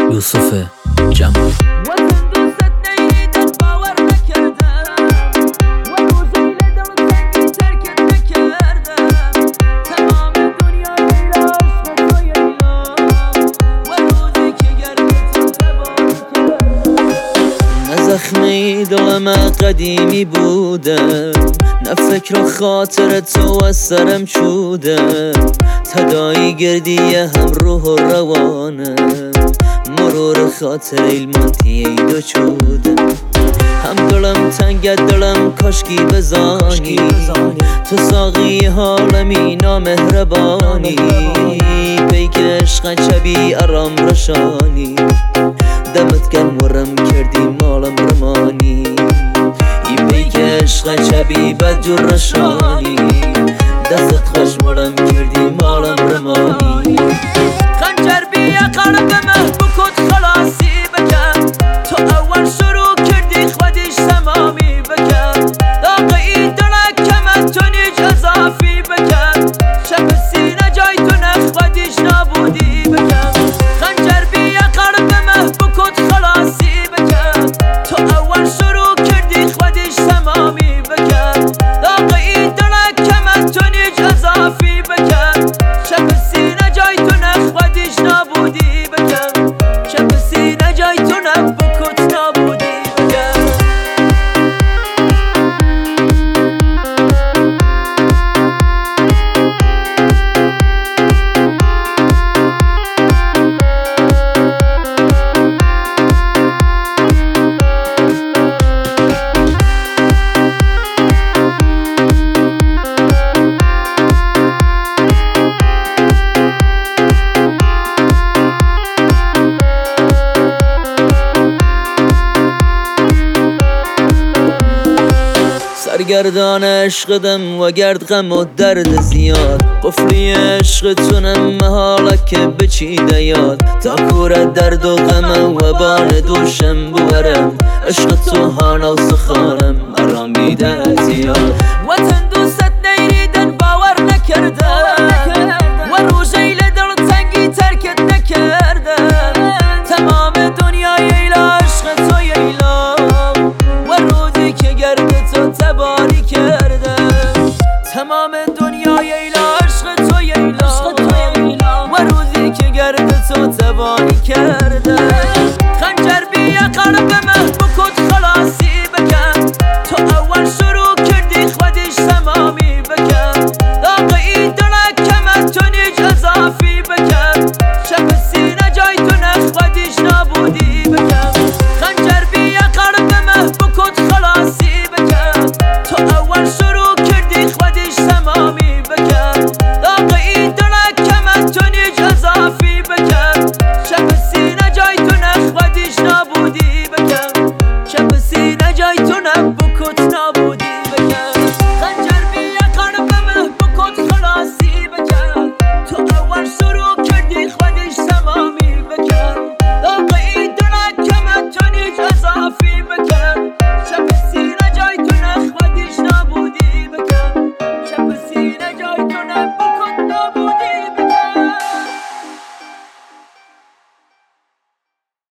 یوسف جمال. زخمی دلم قدیمی بوده، نه فکر و خاطر تو از سرم چوده. تدایی گردی هم روح و روانه، مرور خاطر ایلمانتی ایدو چوده. هم دلم تنگت دلم کاشکی بزانی، تو ساقی حالمی نامهربانی. پیک عشق چبی ارام رشانی، دمت گرم ورم کردی مالم رمانی. ای پیک عشق چبی بدجور رشانی، دستت خوش ورم کردی مالم رمانی. خنجر بیا قلبمه بکن خلاصی بکن، تو اول شروع کردی خودش تمامی بکن. داغی درکمت تو نیج اضافی بکن، شب سینه جای تو نخ خودش نابودی بکن. خنجر بیا قلبمه بکن خلاصی بکن، تو اول شروع کردی خودش تمامی بکن. داغی درکمت تو نیج اضافی بکن، شب سینه جای تو نخ خودش نابودی بکن. شب سینه جای تو نخ بکن نابودی بکن. سرگردان عشقدم و گرد غم و درد زیاد. قفلی عشق تونم محاله که بچیده یاد. تا کور درد و غم و بان دوشم بورم، عشق تو هانا و سخانم ارامیده زیاد. وطن دوست نیریدن باور نکردن، و روزی لدل تنگی ترکت نکردن. تمام دنیای ایلا عشق تو ایلا، و روزی که گرد تو تباری کردن. تمام دنیای ایلا عشق تو ایلا، و روزی که گرد تو تباری کردن.